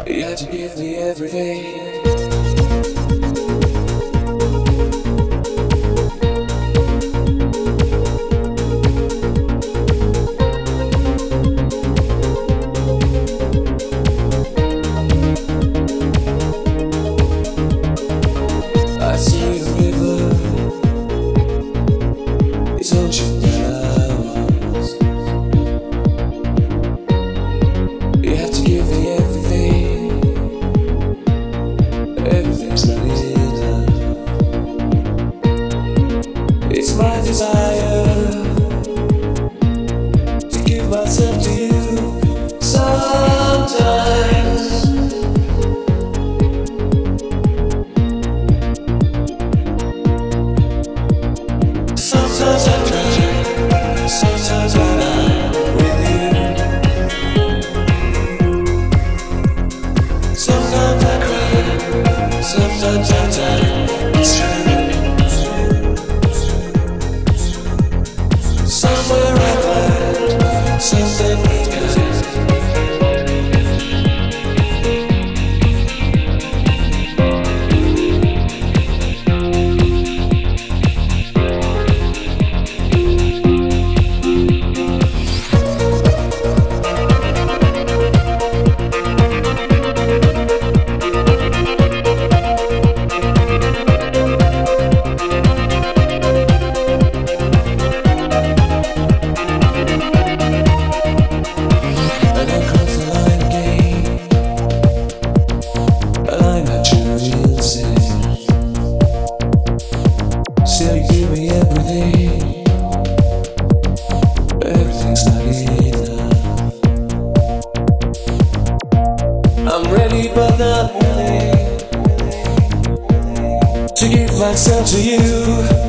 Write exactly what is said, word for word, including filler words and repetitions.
You had to give me everything. I see the river, it's ocean flowers. You have to give me everything. Everything's not enough. It's my desire to give myself to you. Sometimes Sometimes I try, sometimes I lie with you. Sometimes I cry, sometimes I die. It's true. Somewhere I find something that's good. Still you give me everything. Everything's not enough. I'm ready but not willing to give myself to you.